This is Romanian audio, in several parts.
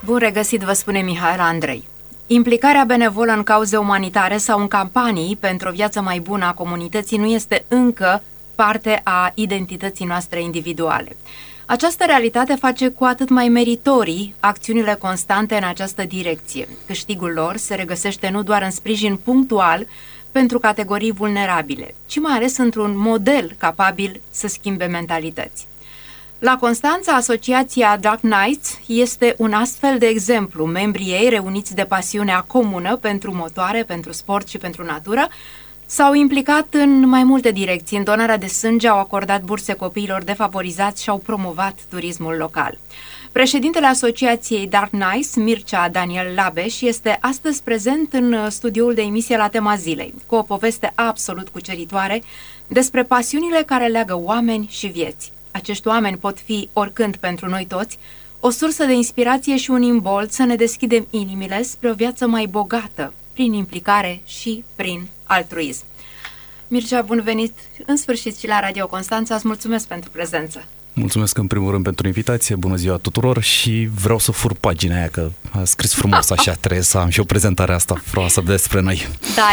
Bun regăsit, vă spune Mihaela Andrei. Implicarea benevolă în cauze umanitare sau în campanii pentru o viață mai bună a comunității nu este încă parte a identității noastre individuale. Această realitate face cu atât mai meritorii acțiunile constante în această direcție. Câștigul lor se regăsește nu doar în sprijin punctual pentru categorii vulnerabile, ci mai ales într-un model capabil să schimbe mentalități. La Constanța, asociația Dark Knights este un astfel de exemplu. Membrii ei, reuniți de pasiunea comună pentru motoare, pentru sport și pentru natură, s-au implicat în mai multe direcții. În donarea de sânge au acordat burse copiilor defavorizați și au promovat turismul local. Președintele asociației Dark Knights, Mircea Daniel Labeș, este astăzi prezent în studioul de emisie La Tema Zilei, cu o poveste absolut cuceritoare despre pasiunile care leagă oameni și vieți. Acești oameni pot fi, oricând pentru noi toți, o sursă de inspirație și un imbold să ne deschidem inimile spre o viață mai bogată, prin implicare și prin altruism. Mircea, bun venit în sfârșit și la Radio Constanța, îți mulțumesc pentru prezență. Mulțumesc în primul rând pentru invitație, bună ziua tuturor și vreau să fur pagina aia, că a scris frumos așa, trebuie să am și o prezentare asta frumoasă despre noi. Da,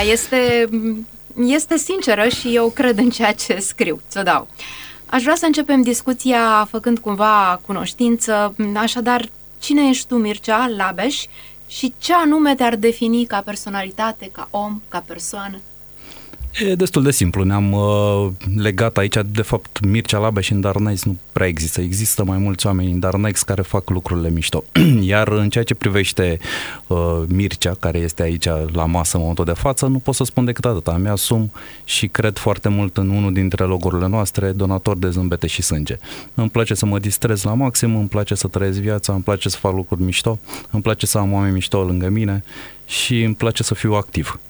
este sinceră și eu cred în ceea ce scriu, ți-o dau. Aș vrea să începem discuția făcând cumva cunoștință, așadar, cine ești tu, Mircea Labeș, și ce anume te-ar defini ca personalitate, ca om, ca persoană? E destul de simplu, ne-am legat aici, de fapt Mircea Labeș în Dark Knights nu prea există. Există mai mulți oameni în Dark Knights care fac lucrurile mișto. Iar în ceea ce privește Mircea, care este aici la masă în momentul de față, nu pot să spun decât atâta. Mi-asum și cred foarte mult în unul dintre logurile noastre, donator de zâmbete și sânge. Îmi place să mă distrez la maxim, îmi place să trăiesc viața, îmi place să fac lucruri mișto, îmi place să am oameni mișto lângă mine și îmi place să fiu activ.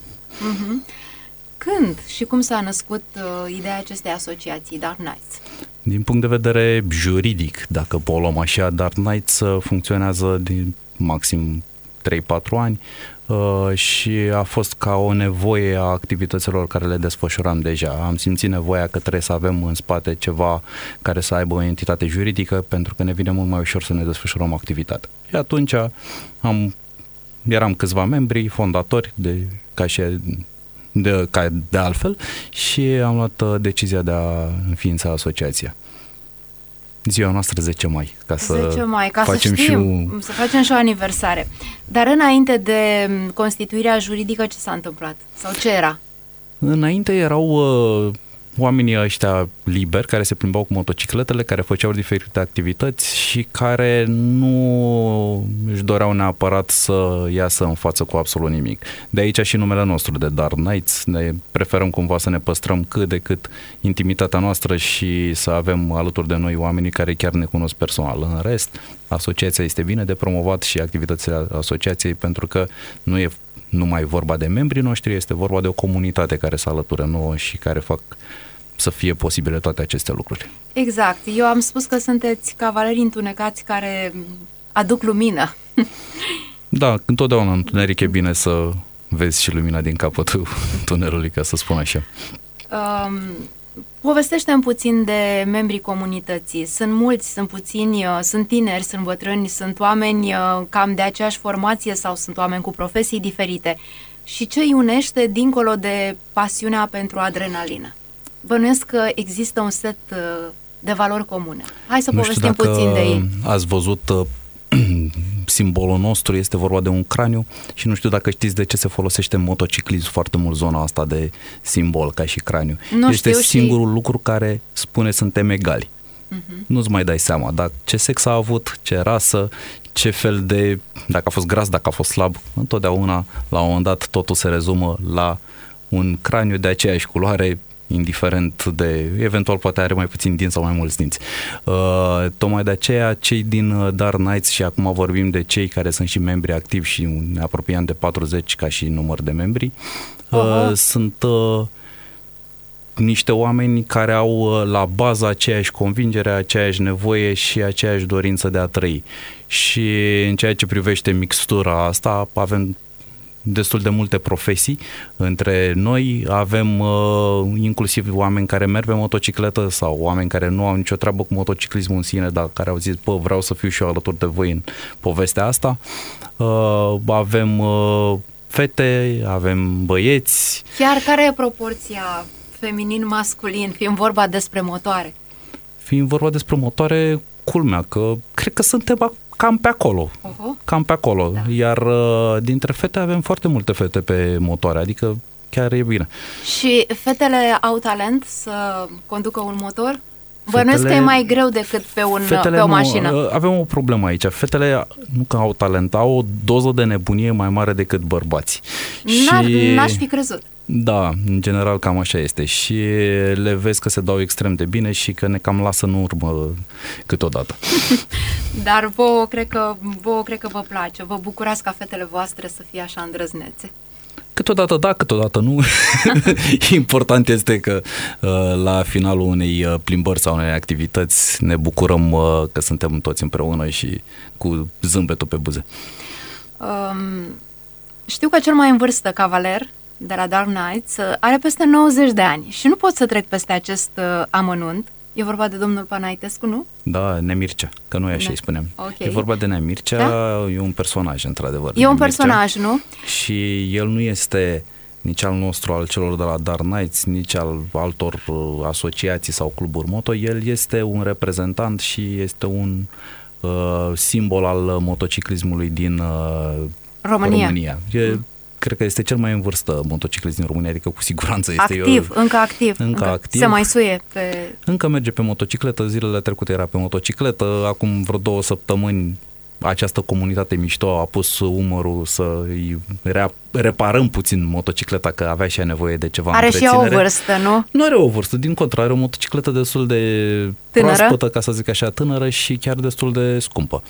Când și cum s-a născut ideea acestei asociații, Dark Knights? Din punct de vedere juridic, dacă o luăm așa, Dark Knights funcționează din maxim 3-4 ani și a fost ca o nevoie a activităților care le desfășuram deja. Am simțit nevoia că trebuie să avem în spate ceva care să aibă o entitate juridică, pentru că ne vine mult mai ușor să ne desfășurăm activitatea. Și atunci eram câțiva membri, fondatori, de altfel, și am luat decizia de a înființa asociația. Ziua noastră 10 mai, ca să facem să facem și o aniversare. Dar înainte de constituirea juridică, ce s-a întâmplat? Sau ce era? Înainte erau oamenii ăștia liberi care se plimbau cu motocicletele, care făceau diferite activități și care nu își doreau neapărat să iasă în față cu absolut nimic. De aici și numele nostru de Dark Knights. Ne preferăm cumva să ne păstrăm cât de cât intimitatea noastră și să avem alături de noi oamenii care chiar ne cunosc personal. În rest, asociația este bine de promovat și activitățile asociației, pentru că nu e numai vorba de membrii noștri, este vorba de o comunitate care se alătură nouă și care fac să fie posibile toate aceste lucruri. Exact. Eu am spus că sunteți cavaleri întunecați care aduc lumină. Da, întotdeauna în întuneric e bine să vezi și lumina din capătul tunelului, ca să spun așa. Povestește-mi puțin de membrii comunității. Sunt mulți, sunt puțini, sunt tineri, sunt bătrâni, sunt oameni cam de aceeași formație sau sunt oameni cu profesii diferite. Și ce îi unește dincolo de pasiunea pentru adrenalină? Bănuiesc că există un set de valori comune. Hai să povestim puțin de ei. Ați văzut simbolul nostru, este vorba de un craniu și nu știu dacă știți de ce se folosește în motociclism foarte mult zona asta de simbol ca și craniu. Este singurul lucru care spune suntem egali. Nu-ți mai dai seama ce sex a avut, ce rasă, ce fel de, dacă a fost gras, dacă a fost slab, întotdeauna la un moment dat totul se rezumă la un craniu de aceeași culoare, indiferent de, eventual poate are mai puțin dinți sau mai mulți dinți. Tocmai de aceea cei din Dark Knights, și acum vorbim de cei care sunt și membri activi și ne apropiem de 40 ca și număr de membri, sunt niște oameni care au la bază aceeași convingere, aceeași nevoie și aceeași dorință de a trăi. Și în ceea ce privește mixtura asta, avem destul de multe profesii între noi, avem inclusiv oameni care merg pe motocicletă sau oameni care nu au nicio treabă cu motociclismul în sine, dar care au zis, vreau să fiu și eu alături de voi în povestea asta. Avem fete, avem băieți. Chiar care e proporția feminin-masculin, fiind vorba despre motoare? Fiind vorba despre motoare, culmea că cred că suntem cam pe acolo. Cam pe acolo. Da. Iar dintre fete avem foarte multe fete pe motoare, adică chiar e bine. Și fetele au talent să conducă un motor? Bănuiesc că e mai greu decât pe o mașină. Avem o problemă aici. Fetele nu că au talent, au o doză de nebunie mai mare decât bărbații. N-aș fi crezut. Da, în general cam așa este și le vezi că se dau extrem de bine și că ne cam lasă în urmă câteodată. Dar vouă cred că vă place, vă bucurați ca fetele voastre să fie așa îndrăznețe. Câteodată da, câteodată nu. Important este că la finalul unei plimbări sau unei activități ne bucurăm că suntem toți împreună și cu zâmbetul pe buze. Știu că cel mai în vârstă cavaler de la Dark Knights are peste 90 de ani și nu pot să trec peste acest amănunt. E vorba de domnul Panaitescu, nu? Da, Nemircea, că noi așa îi spunem. Okay. E vorba de Nemircea, da? E un personaj, într-adevăr. E un personaj, nu? Și el nu este nici al nostru, al celor de la Dark Knights, nici al altor asociații sau cluburi moto. El este un reprezentant și este un simbol al motociclismului din România. Cred că este cel mai în vârstă motociclist din România, adică cu siguranță este încă activ. Se mai suie pe... Încă merge pe motocicletă, zilele trecute era pe motocicletă, acum vreo 2 săptămâni această comunitate mișto a pus umărul să reparăm puțin motocicleta, că avea și ea nevoie de ceva întreținere. Are și ea o vârstă, nu? Nu are o vârstă, din contră, are o motocicletă destul de proaspătă, ca să zic așa, tânără și chiar destul de scumpă.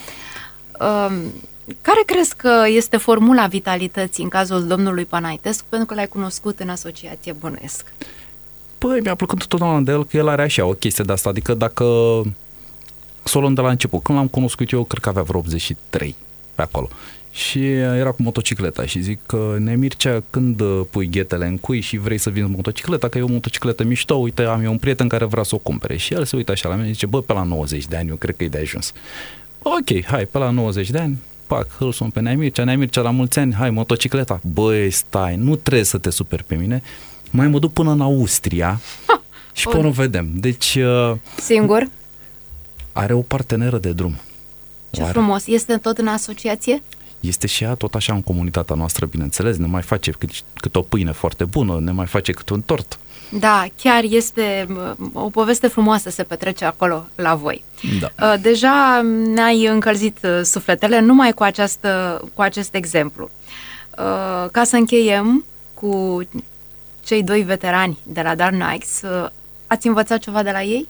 Care crezi că este formula vitalității în cazul domnului Panaitescu, pentru că l-ai cunoscut în asociație, bănuiesc? Păi, mi-a plăcut totdeauna de el că el are așa o chestie de asta, adică dacă să o luăm de la început, când l-am cunoscut eu, cred că avea vreo 83 pe acolo și era cu motocicleta și zic că Nemircea, când pui ghetele în cui și vrei să vinzi motocicleta, că e o motocicletă mișto, uite, am eu un prieten care vrea să o cumpere și el se uită așa la mine și zice, pe la 90 de ani eu cred că e de ajuns. Ok, hai, pe la 90 de ani, pac, îl sun pe Nemircea, la mulți ani, hai, motocicleta. Băi, stai, nu trebuie să te superi pe mine, mai mă duc până în Austria și până vedem. Deci... Singur? Are o parteneră de drum. Ce frumos. Este tot în asociație? Este și ea tot așa în comunitatea noastră, bineînțeles, ne mai face cât o pâine foarte bună, ne mai face cât un tort. Da, chiar este o poveste frumoasă se petrece acolo la voi. Da. Deja ne-ai încălzit sufletele numai cu acest exemplu. Ca să încheiem cu cei 2 veterani de la Dark Knights, ați învățat ceva de la ei?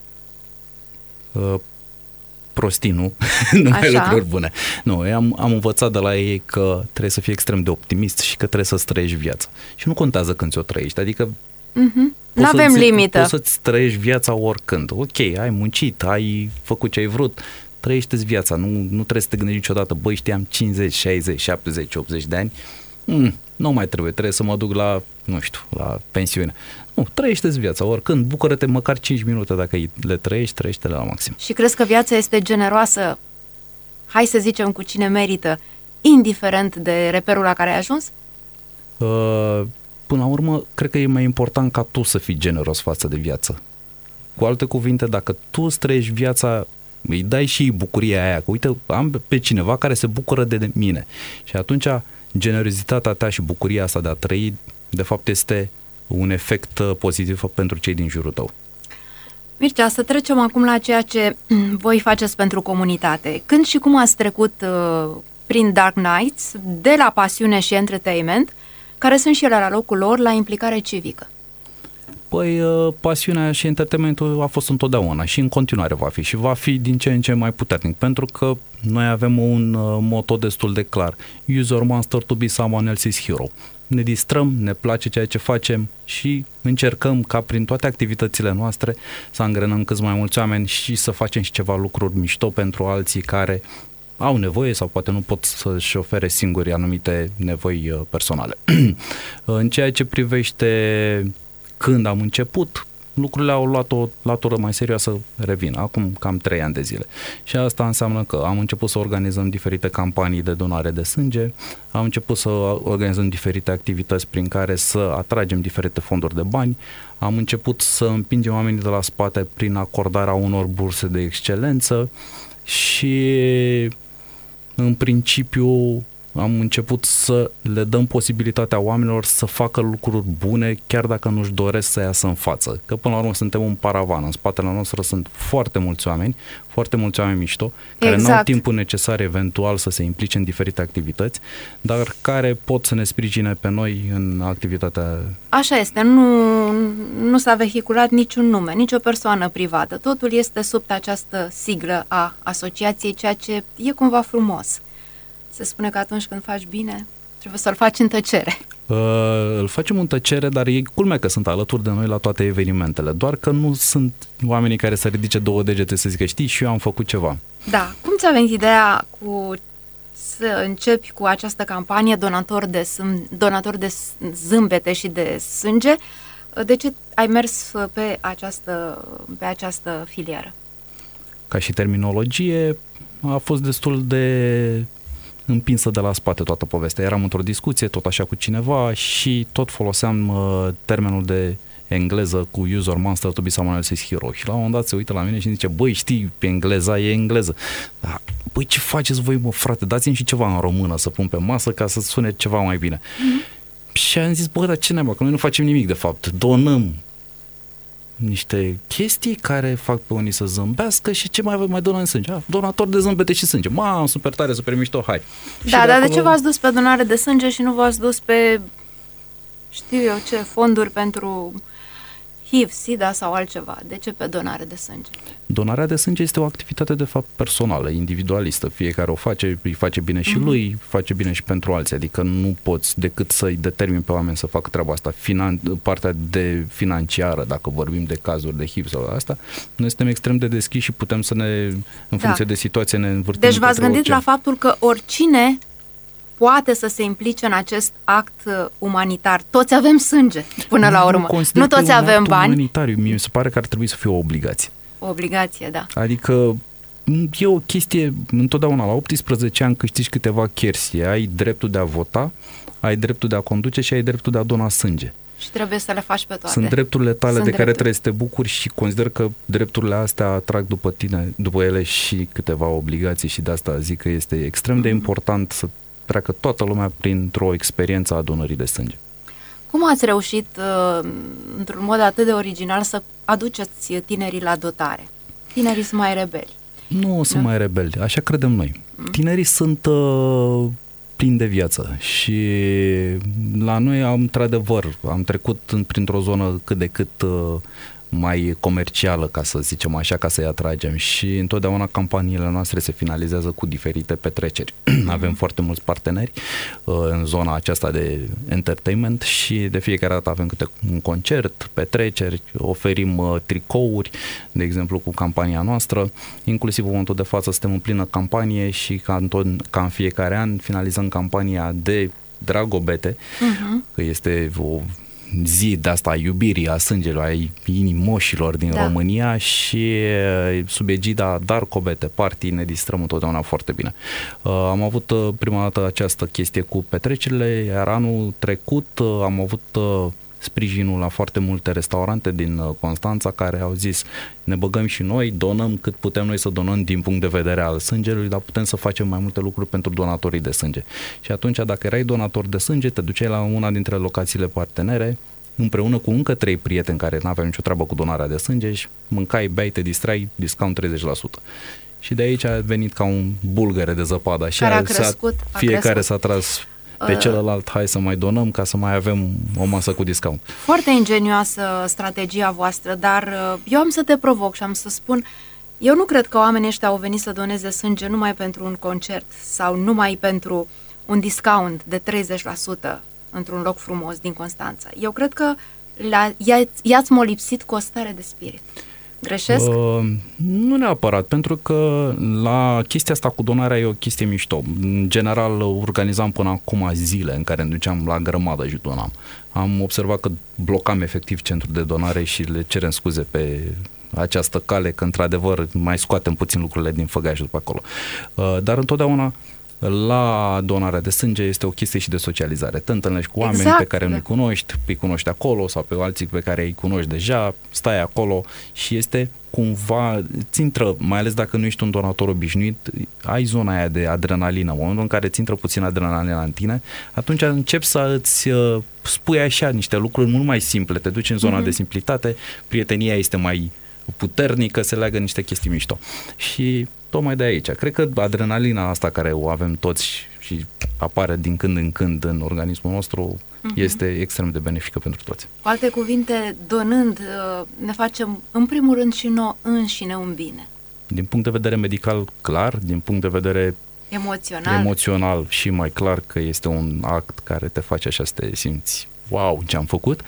Prostii, nu? Numai lucruri bune. Nu, am învățat de la ei că trebuie să fii extrem de optimist și că trebuie să-ți trăiești viața. Și nu contează când ți-o trăiești, adică nu avem limită. Poți să-ți trăiești viața oricând. Ok, ai muncit, ai făcut ce ai vrut, trăiește-ți viața. Nu trebuie să te gândești niciodată, băi, știam 50, 60, 70, 80 de ani, nu mai trebuie să mă duc la, nu știu, la pensiune. Nu, trăiește-ți viața oricând, bucură-te măcar 5 minute dacă le trăiește-le la maxim. Și crezi că viața este generoasă, hai să zicem, cu cine merită, indiferent de reperul la care ai ajuns? Până la urmă, cred că e mai important ca tu să fii generos față de viață. Cu alte cuvinte, dacă tu îți trăiești viața, îi dai și bucuria aia, că uite, am pe cineva care se bucură de mine. Și atunci generozitatea ta și bucuria asta de a trăi, de fapt, este un efect pozitiv pentru cei din jurul tău. Mircea, să trecem acum la ceea ce voi faceți pentru comunitate. Când și cum ați trecut prin Dark Knights, de la pasiune și entertainment, care sunt și ele la locul lor, la implicare civică? Păi, pasiunea și entertainmentul a fost întotdeauna și în continuare va fi și va fi din ce în ce mai puternic, pentru că noi avem un moto destul de clar: use your monster to be someone else's hero. Ne distrăm, ne place ceea ce facem și încercăm ca prin toate activitățile noastre să angrenăm cât mai mulți oameni și să facem și ceva lucruri mișto pentru alții care au nevoie sau poate nu pot să-și ofere singuri anumite nevoi personale. În ceea ce privește când am început, lucrurile au luat o latură mai serioasă, revin, acum cam 3 ani de zile. Și asta înseamnă că am început să organizăm diferite campanii de donare de sânge, am început să organizăm diferite activități prin care să atragem diferite fonduri de bani, am început să împingem oamenii de la spate prin acordarea unor burse de excelență și în principiu am început să le dăm posibilitatea oamenilor să facă lucruri bune chiar dacă nu-și doresc să iasă în față. Că până la urmă suntem un paravan, în spatele nostru sunt foarte mulți oameni mișto, care nu au timpul necesar eventual să se implice în diferite activități, dar care pot să ne sprijine pe noi în activitatea... Așa este, nu s-a vehiculat niciun nume, nicio persoană privată. Totul este sub această siglă a asociației, ceea ce e cumva frumos. Se spune că atunci când faci bine, trebuie să-l faci în tăcere. Îl facem în tăcere, dar e culmea că sunt alături de noi la toate evenimentele, doar că nu sunt oamenii care să ridice 2 degete să zică, știi, și eu am făcut ceva. Da. Cum ți-a venit ideea să începi cu această campanie donator de zâmbete și de sânge? De ce ai mers pe această filieră? Ca și terminologie, a fost destul de împinsă de la spate toată povestea. Eram într-o discuție tot așa cu cineva și tot foloseam termenul de engleză cu use or monster to be someone else's hero. Și la un moment dat se uită la mine și îmi zice, băi, știi, pe engleza e engleză. Dar, băi, ce faceți voi, mă, frate? Dați-mi și ceva în română să pun pe masă ca să sune ceva mai bine. Și am zis, bă, dar ce naiba, că noi nu facem nimic de fapt. Donăm niște chestii care fac pe unii să zâmbească și ce mai donăm sânge? Donator de zâmbete și sânge. Super tare, super mișto, hai. Da, dar de ce v-ați dus pe donare de sânge și nu v-ați dus pe, știu eu ce, fonduri pentru HIV, SIDA sau altceva? De ce pe donare de sânge? Donarea de sânge este o activitate de fapt personală, individualistă. Fiecare o face, îi face bine și lui, face bine și pentru alții. Adică nu poți decât să-i determini pe oameni să facă treaba asta. Partea de financiară, dacă vorbim de cazuri de HIV sau asta, noi suntem extrem de deschiși și putem să ne, în funcție de situație, ne învârtim. Deci v-ați gândit la faptul că oricine poate să se implice în acest act umanitar. Toți avem sânge, până la urmă. Nu toți avem bani. Umanitariu, mie se pare că ar trebui să fie o obligație. O obligație, da. Adică e o chestie, întotdeauna la 18 ani câștigi câteva chestii. Ai dreptul de a vota, ai dreptul de a conduce și ai dreptul de a dona sânge. Și trebuie să le faci pe toate. Sunt drepturile tale de care trebuie să te bucuri și consider că drepturile astea atrag după ele și câteva obligații și de asta zic că este extrem de important să treacă toată lumea printr-o experiență a donării de sânge. Cum ați reușit, într-un mod atât de original, să aduceți tinerii la dotare? Tinerii sunt mai rebeli. Nu sunt mai rebeli, așa credem noi. Tinerii sunt plini de viață și la noi într-adevăr am trecut printr-o zonă cât de cât mai comercială, ca să zicem așa, ca să-i atragem și întotdeauna campaniile noastre se finalizează cu diferite petreceri. Avem foarte mulți parteneri în zona aceasta de entertainment și de fiecare dată avem câte un concert, petreceri, oferim tricouri, de exemplu cu campania noastră, inclusiv în momentul de față suntem în plină campanie și ca în fiecare an finalizăm campania de Dragobete, că este o zi de asta a iubirii, a sângelui, a inimoșilor din România și sub egida Darcobete Party ne distrăm întotdeauna foarte bine. Am avut prima dată această chestie cu petrecerile, iar anul trecut am avut sprijinul la foarte multe restaurante din Constanța care au zis ne băgăm și noi, donăm cât putem noi să donăm din punct de vedere al sângelui, dar putem să facem mai multe lucruri pentru donatorii de sânge. Și atunci dacă erai donator de sânge, te duceai la una dintre locațiile partenere împreună cu încă 3 prieteni care n-aveau nicio treabă cu donarea de sânge și mâncai, beai, te distrai, discount 30%. Și de aici a venit ca un bulgăre de zăpadă. Așa fiecare s-a tras pe celălalt, hai să mai donăm ca să mai avem o masă cu discount. Foarte ingenioasă strategia voastră, dar eu am să te provoc și am să spun, eu nu cred că oamenii ăștia au venit să doneze sânge numai pentru un concert sau numai pentru un discount de 30% într-un loc frumos din Constanța. Eu cred că i-ați molipsit cu o stare de spirit. Greșesc? Nu neapărat, pentru că la chestia asta cu donarea e o chestie mișto. În general, organizam până acum zile în care ne duceam la grămadă și donam. Am observat că blocam efectiv centrul de donare și le cerem scuze pe această cale, că într-adevăr mai scoatem puțin lucrurile din făgaș după acolo. Dar întotdeauna la donarea de sânge este o chestie și de socializare. Te întâlnești cu oameni pe care nu-i cunoști, îi cunoști acolo sau pe alții pe care îi cunoști deja, stai acolo și este cumva, îți intră, mai ales dacă nu ești un donator obișnuit, ai zona aia de adrenalină. În momentul în care îți intră puțin adrenalina în tine, atunci începi să îți spui așa niște lucruri mult mai simple, te duci în zona de simplitate, prietenia este mai puternică, se leagă niște chestii mișto. Și tocmai de aici. Cred că adrenalina asta care o avem toți și apare din când în când în organismul nostru este extrem de benefică pentru toți. Cu alte cuvinte, donând, ne facem în primul rând și nouă înșine un bine. Din punct de vedere medical, clar, din punct de vedere emoțional și mai clar că este un act care te face așa să te simți wow, ce am făcut.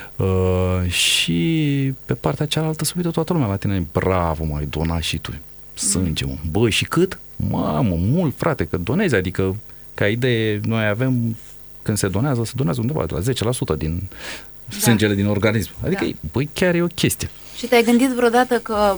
Și pe partea cealaltă să uită toată lumea la tine, bravo, m-ai donat și tu sânge, mă. Bă, și cât? Mamă, mult, frate, că donezi, adică ca idee, noi avem, când se donează undeva de la 10% din sângele din organism. Adică, băi, chiar e o chestie. Și te-ai gândit vreodată că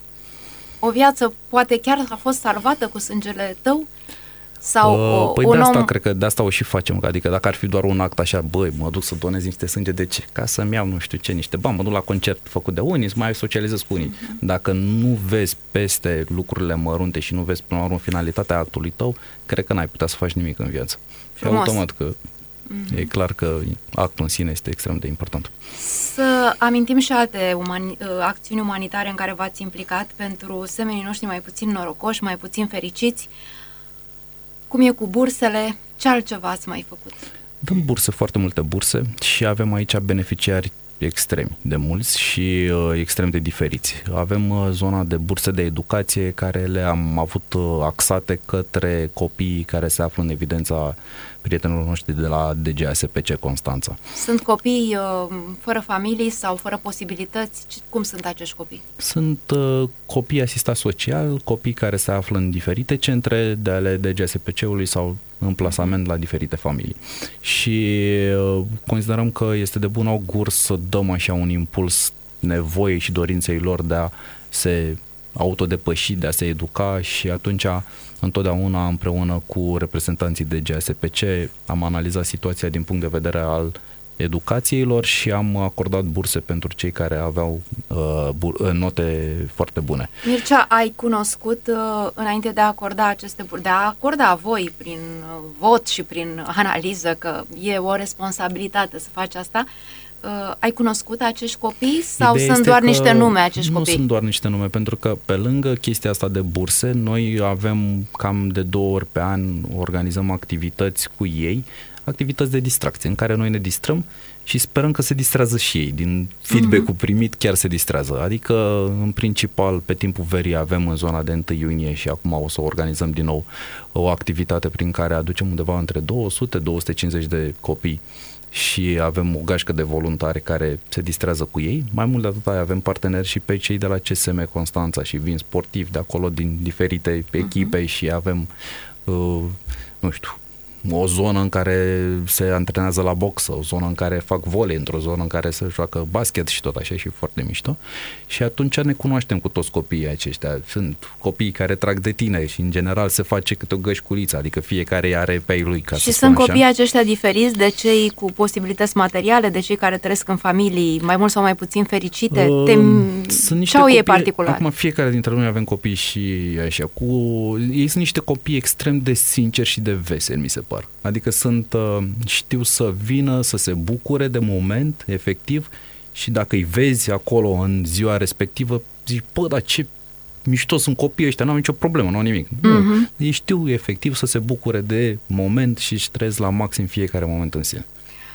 o viață poate chiar a fost salvată cu sângele tău? Sau păi de asta cred că de asta o și facem, adică dacă ar fi doar un act așa, băi, mă duc să donez niște sânge, de ce? Ca să-mi iau nu știu ce, niște bani, mă duc la concert făcut de unii, să mai socializez cu unii. Dacă nu vezi peste lucrurile mărunte și nu vezi până la urmă finalitatea actului tău, cred că n-ai putea să faci nimic în viață. Frumos. Și automat că e clar că actul în sine este extrem de important. Să amintim și alte acțiuni umanitare în care v-ați implicat pentru semenii noștri mai puțin norocoși, mai puțin fericiți. Cum e cu bursele? Ce altceva ați mai făcut? Dăm burse, foarte multe burse și avem aici beneficiari extremi de mulți și extrem de diferiți. Avem zona de burse de educație care le-am avut axate către copiii care se află în evidența prietenilor noștri de la DGASPC Constanța. Sunt copii fără familii sau fără posibilități? Cum sunt acești copii? Sunt copii asistați social, copii care se află în diferite centre de ale DGASPC-ului sau în plasament la diferite familii. Și considerăm că este de bun augur să dăm așa un impuls nevoii și dorinței lor de a se autodepăși, de a se educa și atunci întotdeauna împreună cu reprezentanții de GASPC am analizat situația din punct de vedere al educației lor și am acordat burse pentru cei care aveau note foarte bune. Mircea, ai cunoscut înainte de a acorda aceste burse, de a acorda voi prin vot și prin analiză, că e o responsabilitate să faci asta, ai cunoscut acești copii sau Ideea sunt doar niște nume acești copii? Nu sunt doar niște nume, pentru că pe lângă chestia asta de burse, noi avem cam de 2 ori pe an, organizăm activități cu ei, activități de distracție, în care noi ne distrăm și sperăm că se distrează și ei. Din feedback-ul primit chiar se distrează. Adică, în principal, pe timpul verii avem în zona de 1 iunie și acum o să organizăm din nou o activitate prin care aducem undeva între 200-250 de copii și avem o gașcă de voluntari care se distrează cu ei. Mai mult de atât avem parteneri și pe cei de la CSM Constanța și vin sportivi de acolo din diferite echipe și avem, nu știu, o zonă în care se antrenează la box, o zonă în care fac volei, într-o zonă în care se joacă basket și tot așa și foarte mișto. Și atunci ne cunoaștem cu toți copiii aceștia. Sunt copii care trag de tine și în general se face câte o gășculiță, adică fiecare are pe ei lui, ca și să spun așa. sunt copiii aceștia diferiți de cei cu posibilități materiale, de cei care trăiesc în familii mai mult sau mai puțin fericite? Ce au ei particular? Acum fiecare dintre noi avem copii și așa, ei sunt niște copii extrem de sinceri și de veseli, mi se par. Adică știu să vină, să se bucure de moment, efectiv, și dacă îi vezi acolo în ziua respectivă, zici, bă, dar ce mișto sunt copiii ăștia, n-au nicio problemă, n-au nimic. Ei știu efectiv să se bucure de moment și își trăiesc la maxim fiecare moment în sine.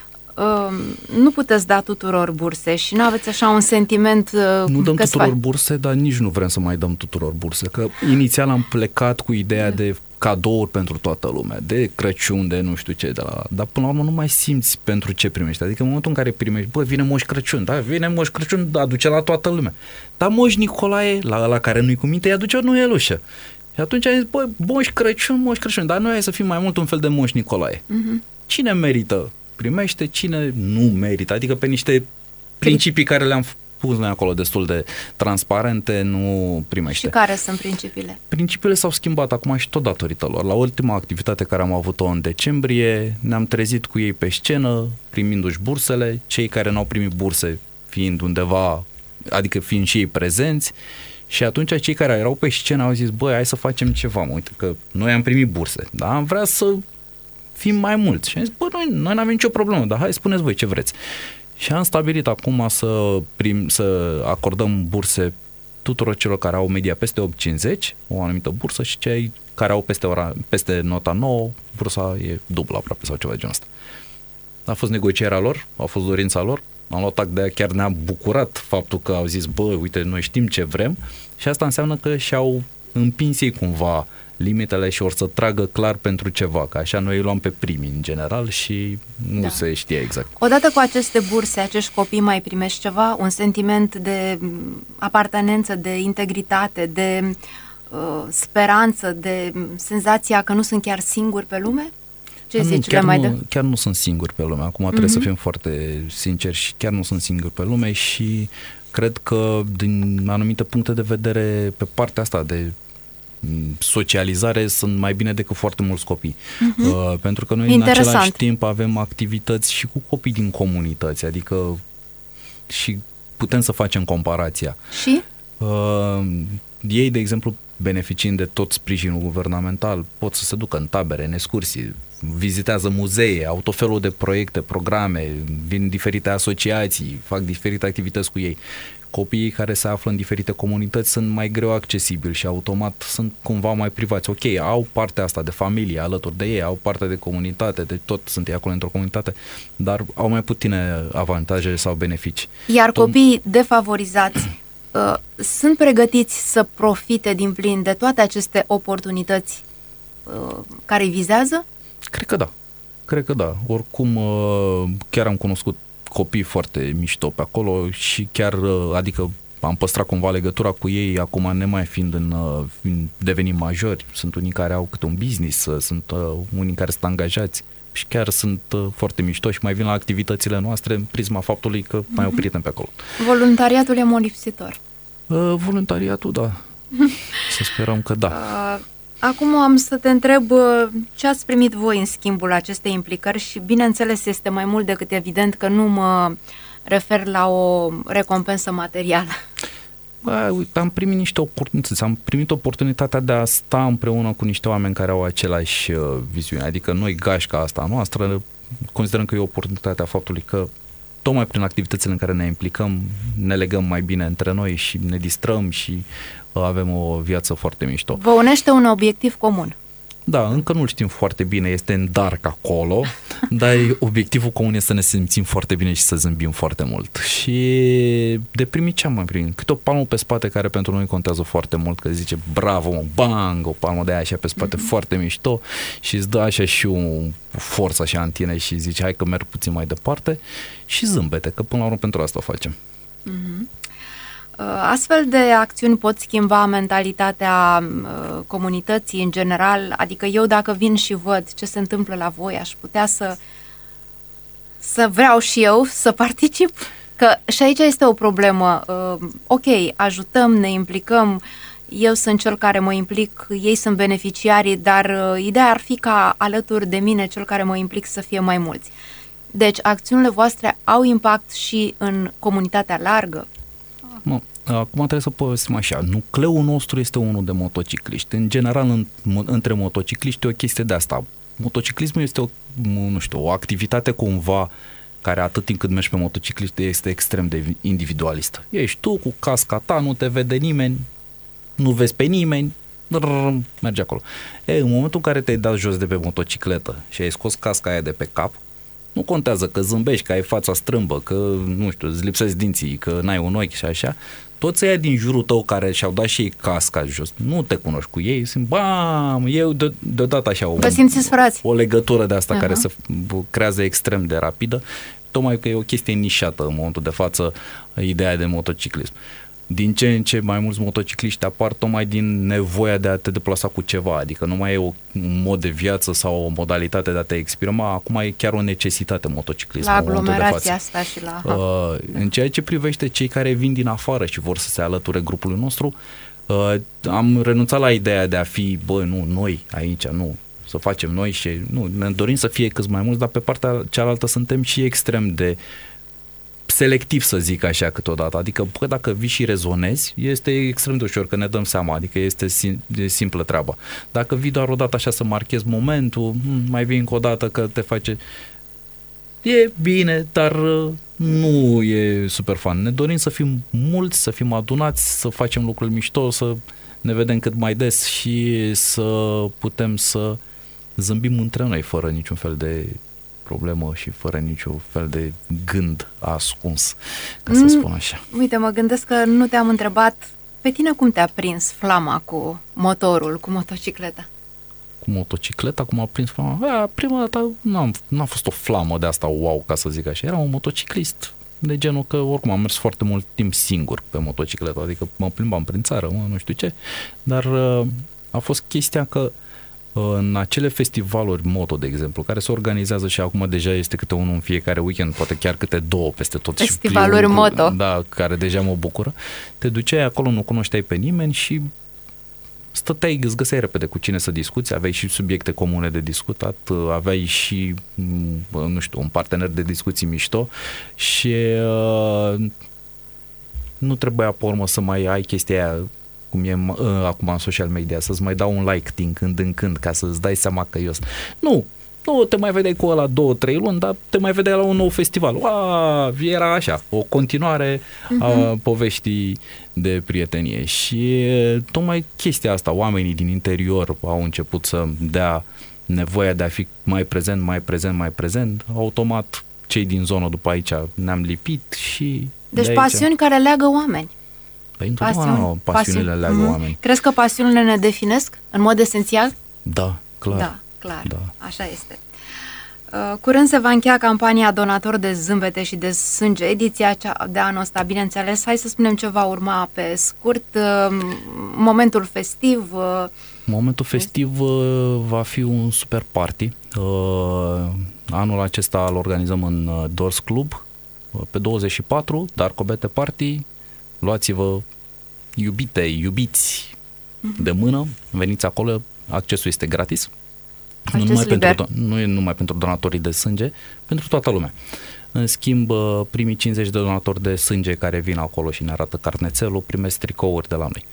Nu puteți da tuturor burse și nu aveți așa un sentiment nu dăm tuturor burse, dar nici nu vrem să mai dăm tuturor burse, că inițial am plecat cu ideea de cadouri pentru toată lumea, de Crăciun, de nu știu ce, dar până la urmă nu mai simți pentru ce primești. Adică în momentul în care primești, vine Moș Crăciun, da, vine Moș Crăciun, aduce la toată lumea. Dar Moș Nicolae, la care nu-i cu minte, îi aduce o nuielușă. Și atunci ai zis, Moș Crăciun, dar noi hai să fim mai mult un fel de Moș Nicolae. Cine merită, primește, cine nu merită, adică pe niște principii care le-am pus noi acolo destul de transparente, nu primește. Și care sunt principiile? Principiile s-au schimbat acum și tot datorită lor. La ultima activitate care am avut-o în decembrie, ne-am trezit cu ei pe scenă, primindu-și bursele, cei care n-au primit burse fiind undeva, adică fiind și ei prezenți, și atunci cei care erau pe scenă au zis, hai să facem ceva, uite că noi am primit burse, dar am vrea să fim mai mulți. Și am zis, noi n-avem nicio problemă, dar hai, spuneți voi ce vreți. Și am stabilit acum să acordăm burse tuturor celor care au media peste 8,50, o anumită bursă, și cei care au peste nota 9, bursa e dublă aproape sau ceva de genul ăsta. A fost negocierea lor, a fost dorința lor, am luat act de aia, chiar ne-a bucurat faptul că au zis, uite, noi știm ce vrem, și asta înseamnă că și-au împins ei cumva limitele și or să tragă clar pentru ceva, că așa noi îi luam pe primii în general și nu se știe exact. Odată cu aceste burse, acești copii mai primești ceva? Un sentiment de apartenență, de integritate, de speranță, de senzația că nu sunt chiar singuri pe lume? Ce zici? Chiar nu sunt singuri pe lume. Acum trebuie să fim foarte sinceri și chiar nu sunt singuri pe lume și cred că din anumite puncte de vedere pe partea asta de socializare sunt mai bine decât foarte mulți copii. Pentru că noi în același timp avem activități și cu copii din comunități, adică și putem să facem comparația. Și? Ei, de exemplu, beneficiind de tot sprijinul guvernamental, pot să se ducă în tabere, în excursii, vizitează muzee, au tot felul de proiecte, programe, vin diferite asociații, fac diferite activități cu ei. Copiii care se află în diferite comunități sunt mai greu accesibili și automat sunt cumva mai privați. Ok, au partea asta de familie alături de ei, au partea de comunitate, de tot sunt ei acolo într-o comunitate, dar au mai puține avantaje sau beneficii. Iar copiii defavorizați sunt pregătiți să profite din plin de toate aceste oportunități care îi vizează? Cred că da. Oricum, chiar am cunoscut copii foarte mișto pe acolo și chiar, adică am păstrat cumva legătura cu ei, acum nemai fiind devenind majori, sunt unii care au câte un business, sunt unii care sunt angajați și chiar sunt foarte mișto și mai vin la activitățile noastre în prisma faptului că mai au prieteni pe acolo. Voluntariatul e molipsitor. Voluntariatul, da. Să sperăm că da. Acum am să te întreb ce ați primit voi în schimbul acestei implicări și bineînțeles este mai mult decât evident că nu mă refer la o recompensă materială. Uite, am primit niște oportunități, am primit oportunitatea de a sta împreună cu niște oameni care au același viziune, adică noi gașca asta noastră considerăm că e oportunitatea faptului că tocmai prin activitățile în care ne implicăm ne legăm mai bine între noi și ne distrăm și avem o viață foarte mișto. Vă unește un obiectiv comun. Da, încă nu-l știm foarte bine, este în dark acolo, dar obiectivul comun este să ne simțim foarte bine și să zâmbim foarte mult. Și de primit ce am mai primit? Câte o palmă pe spate care pentru noi contează foarte mult, că zice bravo, bang, o palmă de aia așa pe spate foarte mișto și îți dă așa și o forță așa în tine și zice hai că merg puțin mai departe și zâmbete, că până la urmă pentru asta o facem. Astfel de acțiuni pot schimba mentalitatea comunității în general, adică eu dacă vin și văd ce se întâmplă la voi, aș putea să vreau și eu să particip, că și aici este o problemă. Ok, ajutăm, ne implicăm, eu sunt cel care mă implic, ei sunt beneficiarii, dar ideea ar fi ca alături de mine, cel care mă implic, să fie mai mulți. Deci acțiunile voastre au impact și în comunitatea largă? Acum trebuie să povestim așa, nucleul nostru este unul de motocicliști. În general, între motocicliști e o chestie de asta. Motociclismul este o activitate cumva care atât timp cât mergi pe motociclist este extrem de individualistă. Ești tu cu casca ta, nu te vede nimeni, nu vezi pe nimeni, mergi acolo. În momentul în care te-ai dat jos de pe motocicletă și ai scos casca aia de pe cap, nu contează că zâmbești, că ai fața strâmbă, că, nu știu, îți lipsesc dinții, că n-ai un ochi și așa, toți ăia din jurul tău care și-au dat și ei casca jos, nu te cunoști cu ei, sunt bam, eu deodată așa o legătură de asta care se creează extrem de rapidă, tocmai că e o chestie nișată în momentul de față, ideea de motociclism. Din ce în ce mai mulți motocicliști apar tocmai din nevoia de a te deplasa cu ceva, adică nu mai e un mod de viață sau o modalitate de a te exprima, acum e chiar o necesitate motociclismul. La aglomerația asta și la... În ceea ce privește cei care vin din afară și vor să se alăture grupului nostru, am renunțat la ideea de a fi, noi aici, nu, să facem noi și nu, ne dorim să fie cât mai mulți, dar pe partea cealaltă suntem și extrem de selectiv, să zic așa, câteodată. Adică, dacă vii și rezonezi, este extrem de ușor, că ne dăm seama, adică este simplă treaba. Dacă vii doar o dată așa să marchezi momentul, mai vii încă o dată că te face... E bine, dar nu e super fan. Ne dorim să fim mulți, să fim adunați, să facem lucruri mișto, să ne vedem cât mai des și să putem să zâmbim între noi fără niciun fel de problemă și fără niciun fel de gând ascuns, ca să spun așa. Uite, mă gândesc că nu te-am întrebat, pe tine cum te-a prins flama cu motorul, cu motocicleta? Cu motocicleta, cum a prins flama? Prima dată n-a fost o flamă de asta wow, ca să zic așa. Era un motociclist de genul că oricum am mers foarte mult timp singur pe motocicletă, adică mă plimbam prin țară, nu știu ce, dar a fost chestia că în acele festivaluri moto, de exemplu, care se organizează și acum deja este câte unul în fiecare weekend, poate chiar câte două peste tot. Festivaluri moto. Da, care deja mă bucură. Te duceai acolo, nu cunoșteai pe nimeni și stăteai, îți găseai repede cu cine să discuți, aveai și subiecte comune de discutat, aveai și, nu știu, un partener de discuții mișto și nu trebuia pe urmă să mai ai chestia aia cum e acum în social media, să-ți mai dau un like din când în când ca să-ți dai seama că eu... Nu te mai vedeai cu ăla 2-3 luni, dar te mai vedeai la un nou festival. Era așa, o continuare a poveștii de prietenie. Și tocmai chestia asta, oamenii din interior au început să dea nevoia de a fi mai prezent, automat cei din zonă după aici ne-am lipit și... Deci pasiuni care leagă oameni. Păi întotdeauna pasiunile leagă oameni. Crezi că pasiunile ne definesc în mod esențial? Da, clar. Da, clar. Da. Așa este. Curând se va încheia campania Donator de zâmbete și de sânge, ediția de anul ăsta, bineînțeles. Hai să spunem ce va urma pe scurt. Momentul festiv. Momentul festiv va fi un super party. Anul acesta îl organizăm în Doors Club pe 24, Darcobete Party. Luați-vă iubiți de mână, veniți acolo, accesul este gratis. Nu e numai pentru donatorii de sânge, pentru toată lumea. În schimb, primii 50 de donatori de sânge care vin acolo și ne arată carnețelul, primesc tricouri de la noi.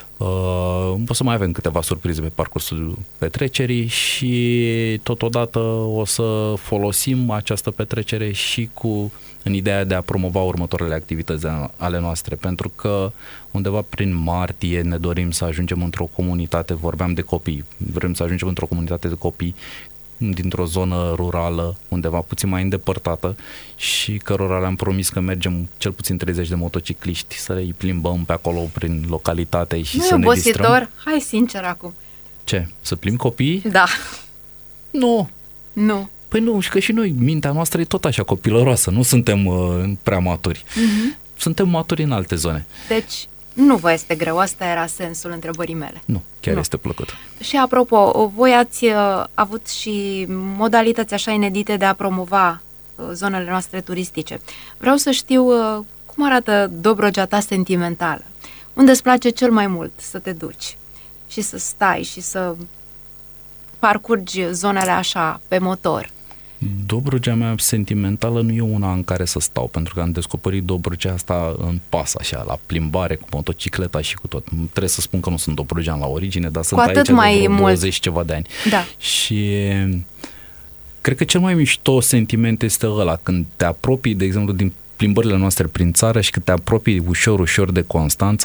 O să mai avem câteva surprize pe parcursul petrecerii și totodată o să folosim această petrecere și în ideea de a promova următoarele activități ale noastre, pentru că undeva prin martie ne dorim să ajungem într-o comunitate, vorbeam de copii, vrem să ajungem într-o comunitate de copii dintr-o zonă rurală, undeva puțin mai îndepărtată și cărora le-am promis că mergem cel puțin 30 de motocicliști să îi plimbăm pe acolo prin localitate și să ne distrăm. Hai sincer acum. Ce? Să plimbi copiii? Da. Nu. Păi nu, și că și noi, mintea noastră e tot așa copilăroasă, nu suntem prea maturi. Suntem maturi în alte zone. Deci, nu vă este greu, asta era sensul întrebării mele. Nu, chiar este plăcut. Și apropo, voi ați avut și modalități așa inedite de a promova zonele noastre turistice. Vreau să știu cum arată Dobrogea ta sentimentală. Unde îți place cel mai mult să te duci și să stai și să parcurgi zonele așa pe motor? Dobrogea mea sentimentală nu e una în care să stau, pentru că am descoperit Dobrogea asta în pas, așa, la plimbare, cu motocicleta și cu tot. Trebuie să spun că nu sunt dobrogean la origine, dar sunt aici de 20 ceva de ani. Da. Și cred că cel mai mișto sentiment este ăla, când te apropii, de exemplu, din plimbările noastre prin țară și când te apropii ușor de Constanța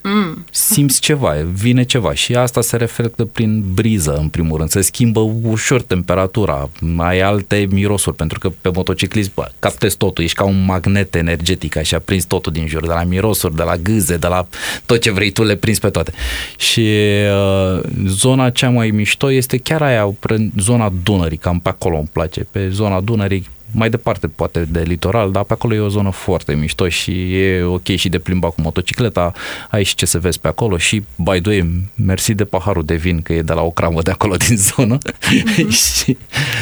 simți ceva, vine ceva și asta se reflectă prin briză, în primul rând, se schimbă ușor temperatura, ai alte mirosuri, pentru că pe motociclism captezi totul, ești ca un magnet energetic, așa, prinzi totul din jur, de la mirosuri, de la gâze, de la tot ce vrei tu, le prinzi pe toate. Și zona cea mai mișto este chiar aia, zona Dunării, cam pe acolo îmi place, pe zona Dunării, mai departe poate de litoral, dar pe acolo e o zonă foarte mișto și e ok și de plimba cu motocicleta, ai și ce să vezi pe acolo și, by the way, mersi de paharul de vin, că e de la o cramă de acolo din zonă. Și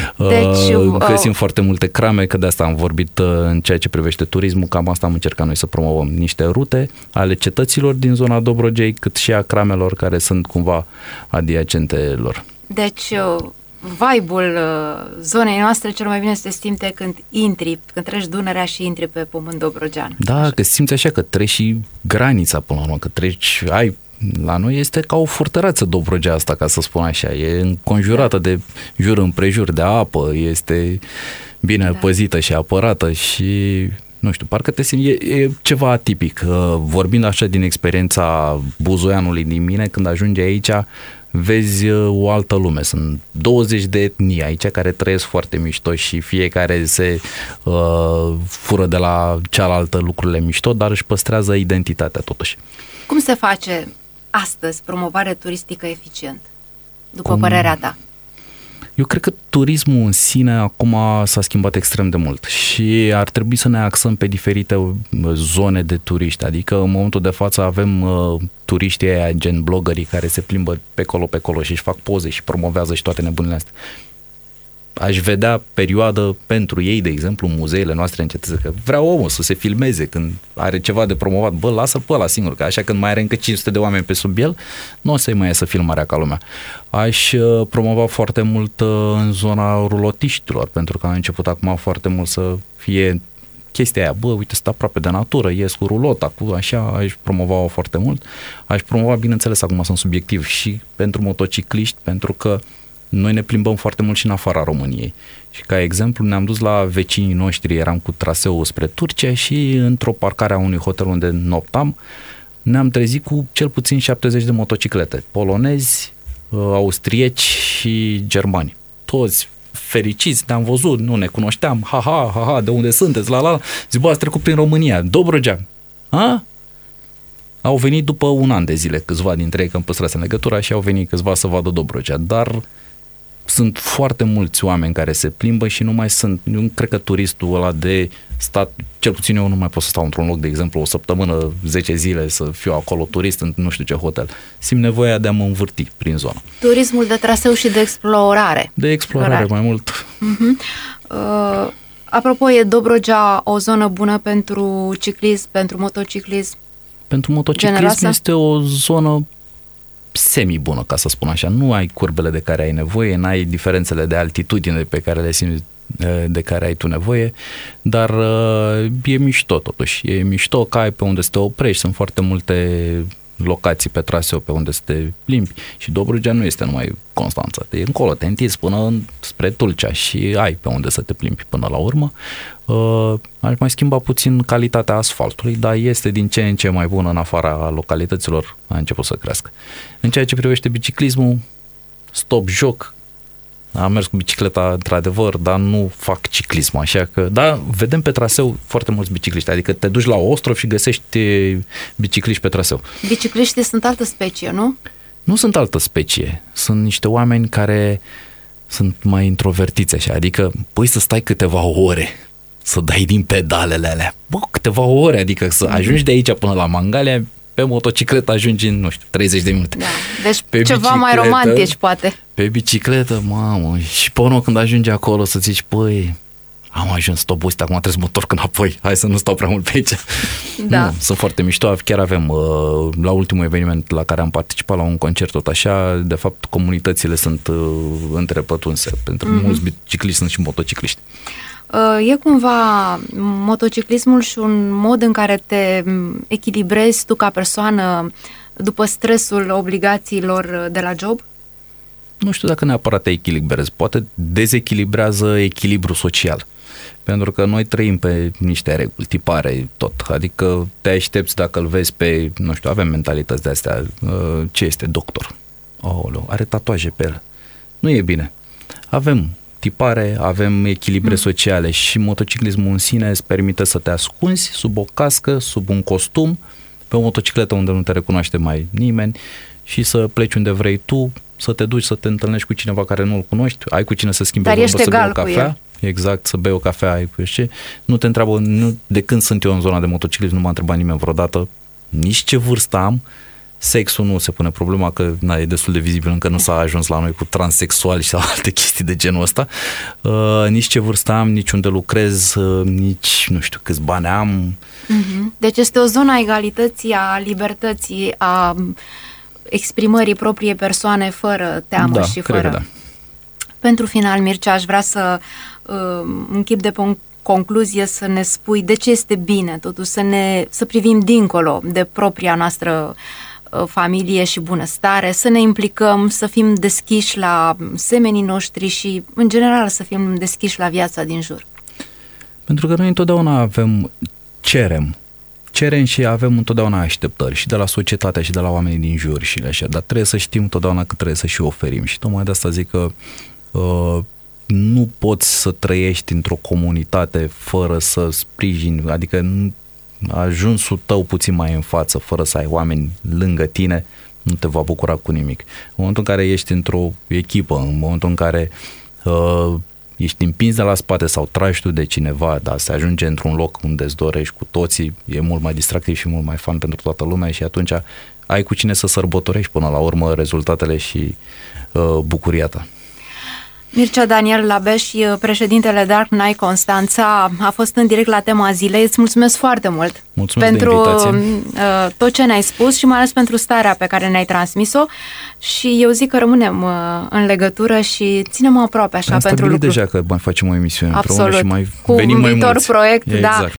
găsim foarte multe crame, că de asta am vorbit în ceea ce privește turismul, cam asta am încercat noi să promovăm niște rute ale cetăților din zona Dobrogei, cât și a cramelor care sunt cumva adiacente lor. Deci vibe-ul zonei noastre cel mai bine se simte când treci Dunărea și intri pe pământ dobrogean. Da, așa. Că simți așa că treci și granița până la urmă, că treci, la noi este ca o furtăreață Dobrogea asta, ca să spun așa, e înconjurată de jur împrejur de apă, este bine păzită și apărată și nu știu, parcă te simți, e ceva atipic. Vorbind așa din experiența buzoianului din mine, când ajungi aici, vezi o altă lume. Sunt 20 de etnii aici care trăiesc foarte mișto și fiecare se fură de la cealaltă lucrurile mișto, dar își păstrează identitatea totuși. Cum se face astăzi promovare turistică eficient, după părerea ta? Eu cred că turismul în sine acum s-a schimbat extrem de mult și ar trebui să ne axăm pe diferite zone de turiști, adică în momentul de față avem turiștii aia gen bloggerii care se plimbă pe colo și își fac poze și promovează și toate nebunile astea. Aș vedea perioadă pentru ei, de exemplu, muzeele noastre în cetățe, că vrea omul să se filmeze când are ceva de promovat, lasă pe ăla singur, că așa când mai are încă 500 de oameni pe sub el, nu o să-i mai iasă filmarea ca lumea. Aș promova foarte mult în zona rulotiștilor, pentru că a început acum foarte mult să fie chestia aia, uite, sunt aproape de natură, ies cu rulota, cu așa, aș promova-o foarte mult. Aș promova, bineînțeles, acum sunt subiectiv și pentru motocicliști, pentru că noi ne plimbăm foarte mult și în afara României. Și ca exemplu ne-am dus la vecinii noștri, eram cu traseul spre Turcia și într-o parcare a unui hotel unde noptam, ne-am trezit cu cel puțin 70 de motociclete, polonezi, austrieci și germani. Toți fericiți, ne-am văzut, nu ne cunoșteam, ha, de unde sunteți, zic, ați trecut prin România, Dobrogea, Au venit după un an de zile, câțiva dintre ei, că îmi păstrase legătura și au venit câțiva să vadă Dobrogea, dar sunt foarte mulți oameni care se plimbă și nu mai sunt, nu cred că turistul ăla de stat, cel puțin eu nu mai pot să stau într-un loc, de exemplu, o săptămână, 10 zile să fiu acolo turist în nu știu ce hotel. Simt nevoia de a mă învârti prin zonă. Turismul de traseu și de explorare. De explorare mai mult. Apropo, e Dobrogea o zonă bună pentru ciclism, pentru motociclism? Pentru motociclism generoasă? Este o zonă semi-bună, ca să spun așa. Nu ai curbele de care ai nevoie, n-ai diferențele de altitudine pe care le simți, de care ai tu nevoie, dar e mișto totuși. E mișto că ai pe unde să te oprești, sunt foarte multe locații pe traseu pe unde să te plimbi și Dobrogea nu este numai Constanța. E încolo, te întinzi până spre Tulcea și ai pe unde să te plimbi până la urmă. Aș mai schimba puțin calitatea asfaltului, dar este din ce în ce mai bună în afara localităților, a început să crească. În ceea ce privește biciclismul, stop joc. Am mers cu bicicleta într-adevăr, dar nu fac ciclism, așa că, da, vedem pe traseu foarte mulți bicicliști, adică te duci la Ostrov și găsești bicicliști pe traseu. Bicicliștii sunt altă specie, nu? Nu sunt altă specie, sunt niște oameni care sunt mai introvertiți așa, adică păi să stai câteva ore să dai din pedalele alea, câteva ore, adică să ajungi de aici până la Mangalia, pe motocicletă ajungi în, 30 de minute. Da. Deci pe ceva mai romantici, poate. Pe bicicletă, mamă, și până când ajungi acolo să zici, păi, am ajuns, stop acum trebuie să mă întorc înapoi, hai să nu stau prea mult pe aici. Da. Nu, sunt foarte mișto, chiar avem, la ultimul eveniment la care am participat la un concert tot așa, de fapt comunitățile sunt întrepătrunse, pentru mulți bicicliști sunt și motocicliști. E cumva motociclismul și un mod în care te echilibrezi tu ca persoană după stresul obligațiilor de la job? nu știu dacă neapărat te echilibrezi, poate dezechilibrează echilibrul social. Pentru că noi trăim pe niște reguli, tipare, tot. Adică te aștepți dacă îl vezi pe, nu știu, avem mentalități de astea, ce este doctor? Aoleu, are tatuaje pe el. Nu e bine. Avem tipare, avem echilibre sociale și motociclismul în sine îți permite să te ascunzi sub o cască, sub un costum, pe o motocicletă unde nu te recunoaște mai nimeni și să pleci unde vrei tu, să te duci să te întâlnești cu cineva care nu-l cunoști, ai cu cine să schimbi o vorbă, să bei o cafea. Exact, să bei o cafea, ai cu ce. Nu te întreabă, de când sunt eu în zona de motociclism, nu m-a întrebat nimeni vreodată nici ce vârstă am. Sexul nu se pune problema, că e destul de vizibil, încă nu s-a ajuns la noi cu transexuali sau alte chestii de genul ăsta. Nici ce vârstă am, nici unde lucrez, nici nu știu câți bani am. Deci este o zonă a egalității, a libertății, a exprimării propriei persoane fără teamă și fără... Da. Pentru final, Mircea, aș vrea să închip de pe o concluzie, să ne spui de ce este bine totuși să privim dincolo de propria noastră familie și bunăstare, să ne implicăm, să fim deschiși la semenii noștri și, în general, să fim deschiși la viața din jur. Pentru că noi întotdeauna cerem și avem întotdeauna așteptări și de la societate și de la oamenii din jur și așa, dar trebuie să știm întotdeauna că trebuie să și oferim și tocmai de asta zic că nu poți să trăiești într-o comunitate fără să sprijini, adică ajunsul tău puțin mai în față, fără să ai oameni lângă tine, nu te va bucura cu nimic. În momentul în care ești într-o echipă, în momentul în care ești împins de la spate sau tragi tu de cineva, dar se ajunge într-un loc unde îți dorești cu toții, e mult mai distractiv și mult mai fun pentru toată lumea și atunci ai cu cine să sărbătorești până la urmă rezultatele și bucuria ta. Mircea Daniel Labeș, președintele Dark Knight Constanța, a fost în direct la tema zilei. Îți mulțumesc foarte mult pentru tot ce ne-ai spus și mai ales pentru starea pe care ne-ai transmis-o și eu zic că rămânem în legătură și ținem aproape așa pentru lucruri. Deja că mai facem o emisiune împreună și mai cu venim un mai viitor mulți. Proiect, exact. Da.